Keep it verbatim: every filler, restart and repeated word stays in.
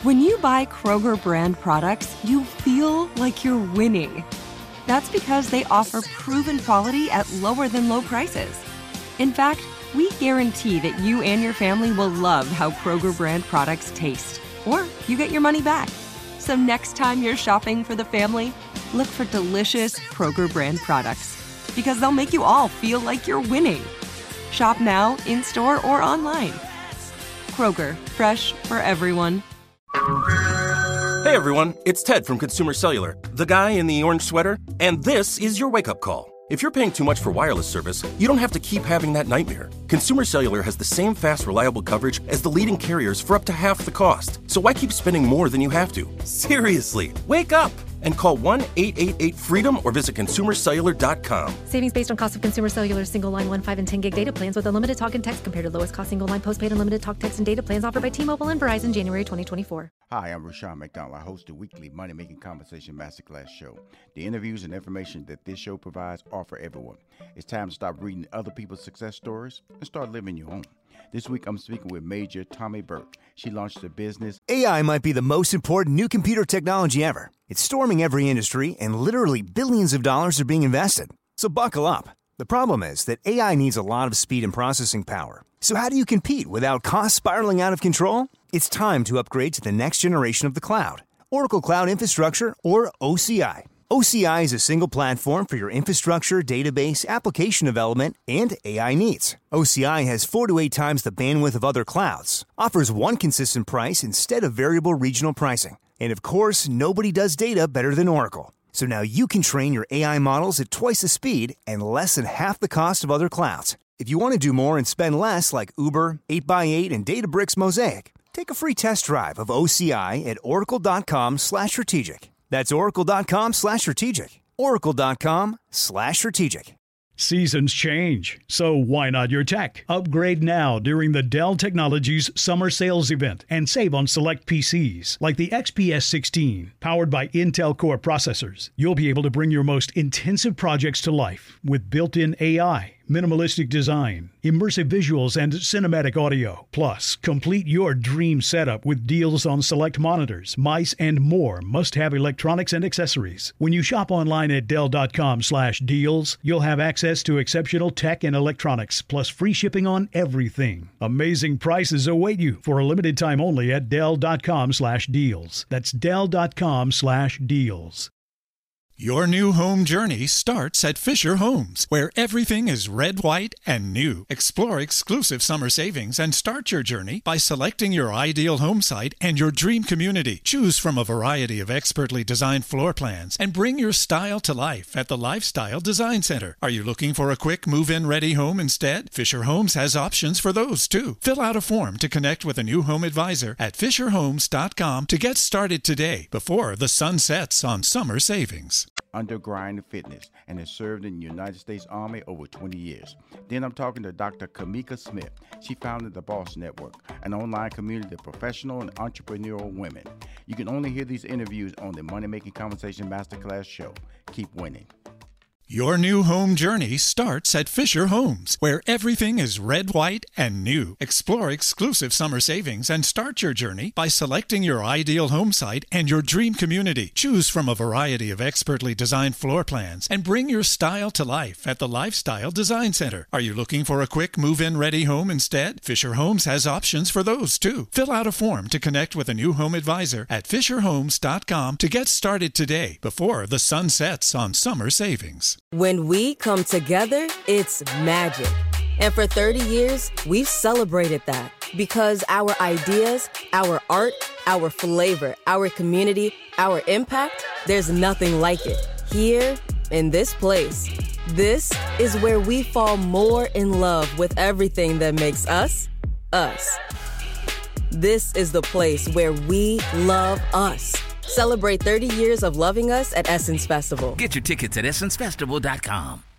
When you buy Kroger brand products, you feel like you're winning. That's because they offer proven quality at lower than low prices. In fact, we guarantee that you and your family will love how Kroger brand products taste, or you get your money back. So next time you're shopping for the family, look for delicious Kroger brand products, because they'll make you all feel like you're winning. Shop now, in-store, or online. Kroger, fresh for everyone. Hey everyone, it's Ted from Consumer Cellular, the guy in the orange sweater, and this is your wake-up call. If you're paying too much for wireless service, you don't have to keep having that nightmare. Consumer Cellular has the same fast, reliable coverage as the leading carriers for up to half the cost. So why keep spending more than you have to? Seriously, wake up and call one eight eight eight freedom or visit consumer cellular dot com. Savings based on cost of Consumer Cellular single line one, five, and ten gig data plans with unlimited talk and text compared to lowest cost single line postpaid unlimited talk, text, and data plans offered by T-Mobile and Verizon January twenty twenty-four. Hi, I'm Rashawn McDonald. I host the weekly Money Making Conversation Masterclass show. The interviews and information that this show provides are for everyone. It's time to stop reading other people's success stories and start living your own. This week, I'm speaking with Major Tommy Burke. She launched a business. A I might be the most important new computer technology ever. It's storming every industry, and literally billions of dollars are being invested. So buckle up. The problem is that A I needs a lot of speed and processing power. So how do you compete without costs spiraling out of control? It's time to upgrade to the next generation of the cloud. Oracle Cloud Infrastructure, or O C I. O C I is a single platform for your infrastructure, database, application development, and A I needs. O C I has four to eight times the bandwidth of other clouds, offers one consistent price instead of variable regional pricing. And of course, nobody does data better than Oracle. So now you can train your A I models at twice the speed and less than half the cost of other clouds. If you want to do more and spend less like Uber, eight by eight, and Databricks Mosaic, take a free test drive of O C I at oracle.com slash strategic. That's oracle.com slash strategic. Oracle.com slash strategic. Seasons change, so why not your tech? Upgrade now during the Dell Technologies Summer Sales Event and save on select P Cs like the X P S sixteen, powered by Intel Core processors. You'll be able to bring your most intensive projects to life with built-in A I, minimalistic design, immersive visuals, and cinematic audio. Plus, complete your dream setup with deals on select monitors, mice, and more must-have electronics and accessories. When you shop online at Dell.com slash deals, you'll have access to exceptional tech and electronics, plus free shipping on everything. Amazing prices await you for a limited time only at Dell.com slash deals. That's Dell.com slash deals. Your new home journey starts at Fisher Homes, where everything is red, white, and new. Explore exclusive summer savings and start your journey by selecting your ideal home site and your dream community. Choose from a variety of expertly designed floor plans and bring your style to life at the Lifestyle Design Center. Are you looking for a quick move-in ready home instead? Fisher Homes has options for those too. Fill out a form to connect with a new home advisor at fisher homes dot com to get started today before the sun sets on summer savings. Under Grind Fitness and has served in the United States Army over twenty years. Then I'm talking to Doctor Kamika Smith. She founded the Boss Network, an online community of professional and entrepreneurial women. You can only hear these interviews on the Money Making Conversation Masterclass show. Keep winning. Your new home journey starts at Fisher Homes, where everything is red, white, and new. Explore exclusive summer savings and start your journey by selecting your ideal home site and your dream community. Choose from a variety of expertly designed floor plans and bring your style to life at the Lifestyle Design Center. Are you looking for a quick move-in ready home instead? Fisher Homes has options for those too. Fill out a form to connect with a new home advisor at fisher homes dot com to get started today before the sun sets on summer savings. When we come together, it's magic. And for thirty years, we've celebrated that because our ideas, our art, our flavor, our community, our impact, there's nothing like it. Here, in this place, this is where we fall more in love with everything that makes us, us. This is the place where we love us. Celebrate thirty years of loving us at Essence Festival. Get your tickets at essence festival dot com.